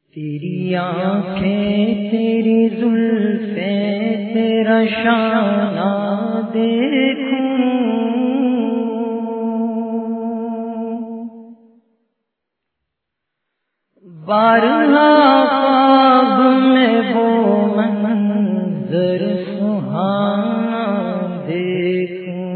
تیری آنکھیں تیری زلفیں تیرا شانہ دیکھوں، بارہا خواب میں وہ منظر سہانا دیکھوں،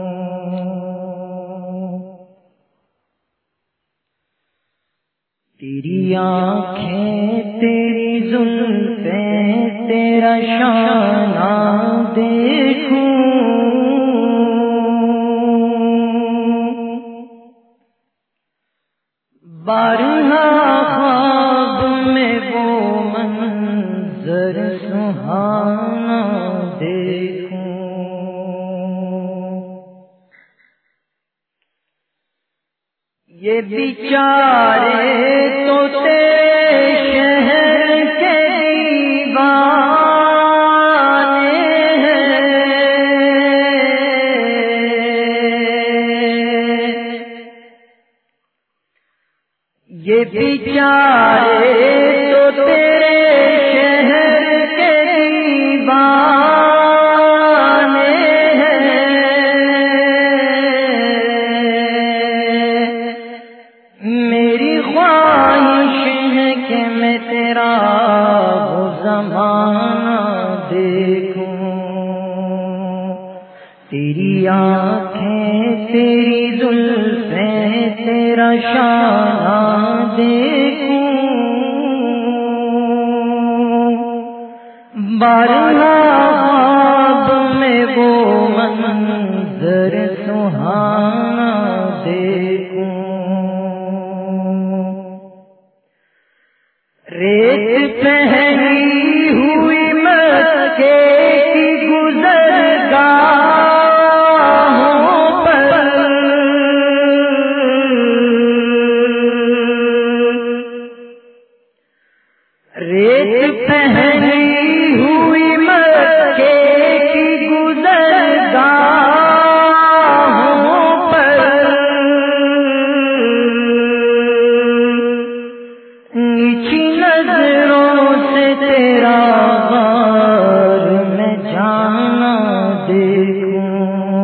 تیری آنکھیں تیری زلفیں تیرا شانہ دیکھوں، بارہا خواب میں وہ منظر سہانا دیکھوں، یہ بیچارے تو تیرے شہر کے دیوانے ہیں، یہ بیچارے تو تیرے شہر کے دیوانے ہیں، میری خواہش ہے کہ میں تیرا وہ زمانہ دیکھوں، تیری آنکھیں تیری زلفیں تیرا شانہ دیکھوں، بارہا خواب میں وہ منظر سہانا دیکھوں، ریت پہنی ہوئی مکے کی گزرگاہوں پر، ریت پہنی ہوئی مکے کی گزرگاہوں پر، نیچی نظروں سے تیرا غار میں جانا دیکھوں،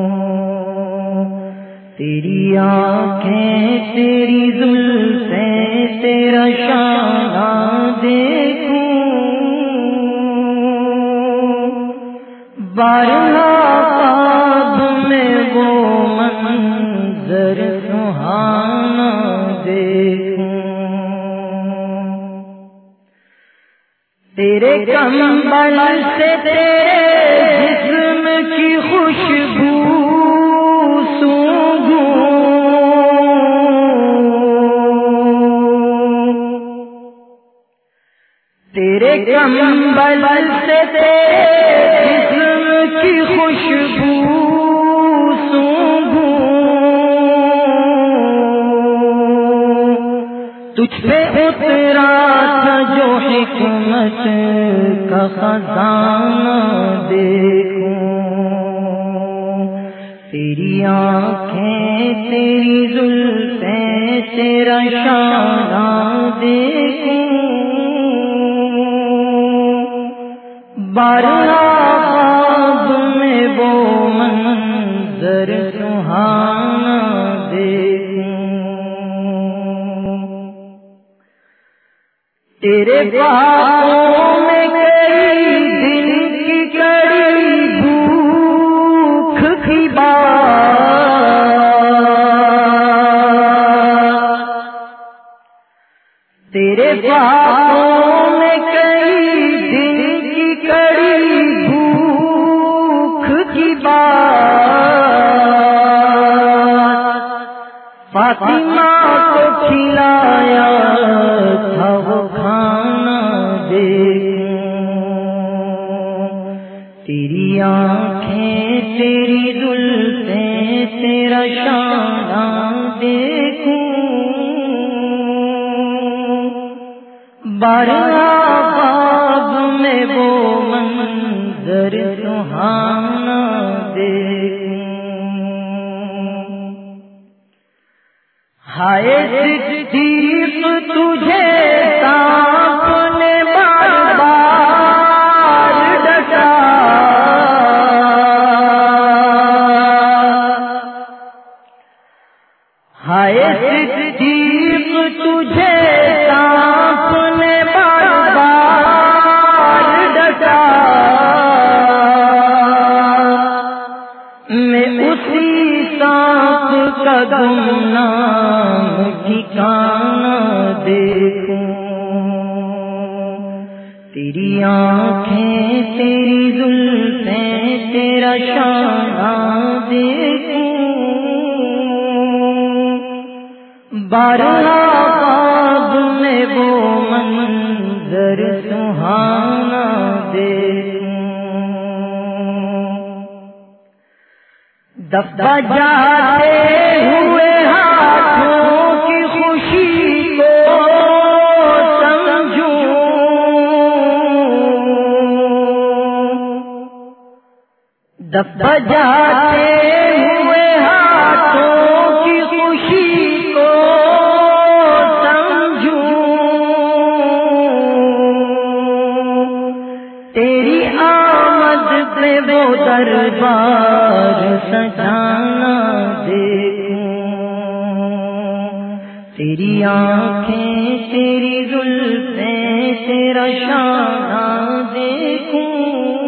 تیری آنکھیں تیری زلفیں تیرا شانہ دیکھوں، بارہا خواب میں وہ منظر سہانا دیکھوں، تیرے کمبل سے تیرے جسم کی خوشبو سونگھوں، تیرے کمبل سے تیرے جسم کی خوشبو سونگھوں، تجھ پہ اترا تھا جو حکمت کا خزانہ دیکھوں، تیری آنکھیں تیری زلفیں تیرا شانہ دیکھوں، بارہا خواب میں وہ منظر سہانا دیکھوں، تیرے باتوں میں کئی دن کی کڑی بھوک کی بات، تیرے باتوں میں کئی دن کی کڑی بھوک کی بات، فاطمہ کو کھلایا تھا وہ کھانا دیکھوں، تیری آنکھیں تیری زلفیں تیرا شانہ دیکھوں، بارہا خواب میں وہ منظر سہانا دیکھوں، ہائے صدیق تجھے ٹھکانہ دیکھوں، تیری آنکھیں تیری زلفیں تیرا شانہ دیکھوں، بارہا خواب میں وہ منظر سہانا دیکھوں، دبا جاتے ہوئے ہاتھوں کی خوشی کو سمجھوں، دبا جاتے ہوئے ہاتھوں کی خوشی کو سمجھوں، تیری آمد پہ وہ دربار سجانا دیکھوں، تیری آنکھیں تیری زلفیں تیرا شانہ دیکھوں،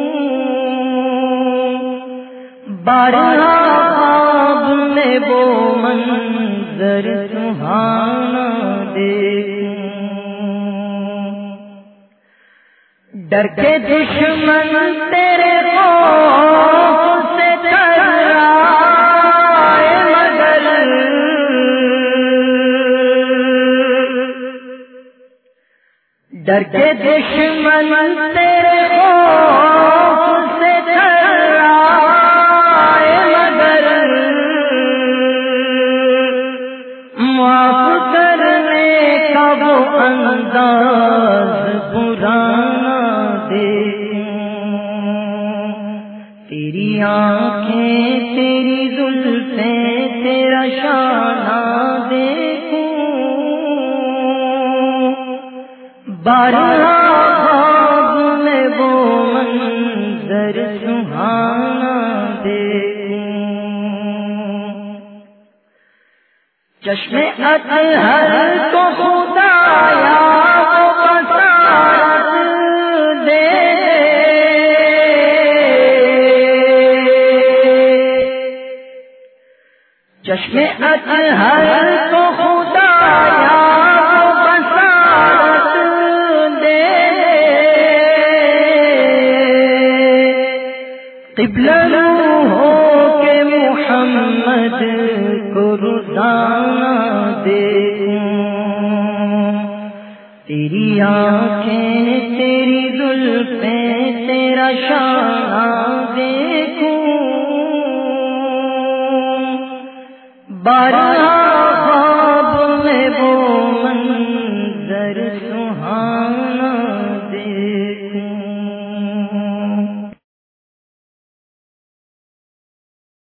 بارہا خواب میں وہ منظر سہانا دیکھوں، ڈر کے دشمن تیرے خوف سے تھرائے مگر، ڈر کے دشمن تیرے خوف سے تھرائے مگر، معاف کرنے کا وہ انداز پرانا دیکھوں، تیری آنکھیں تیری زلفیں تیرا شانہ دیکھوں، بارہا خواب میں وہ منظر سہانا دیکھوں، چشم اطہر کو خدایا وہ بصارت دے، چشم اطہر کو خدایا وہ بصارت دے، قبلہ ہو کے محمد کو روزانہ دیکھوں، تیری آنکھیں تیری زلفیں تیرا شانہ دیکھوں، بارہا